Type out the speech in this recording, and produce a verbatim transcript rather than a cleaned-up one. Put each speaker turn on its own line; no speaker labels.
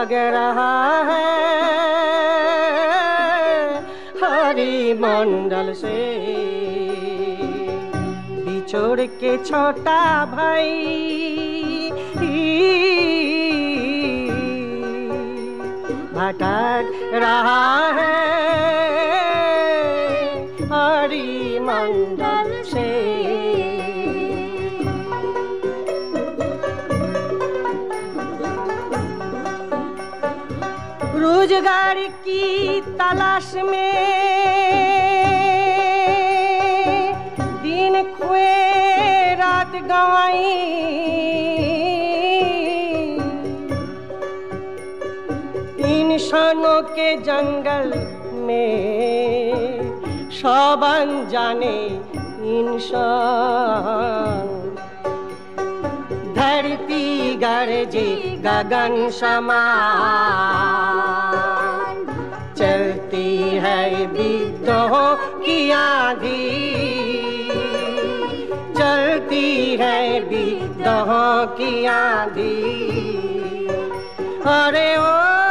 भाग रहा है हरिमंडल से। बिछोड़ के छोटा भाई भटक रहा है हरिमंडल से। रोजगार की तलाश में दिन खोए रात गंवाई। इंसानों के जंगल में सब अनजाने इंसान। धरती गरजे गगन समान। चलती है विद्रोह की आंधी। चलती है विद्रोह की आंधी। अरे ओ